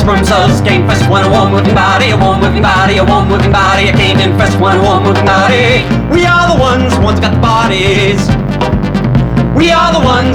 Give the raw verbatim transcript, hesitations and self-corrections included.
sperm cells came first. One, a warm moving body, a warm moving body, a warm moving body. It came in first. One, a warm moving body. We are the ones, ones got the bodies. We are the ones.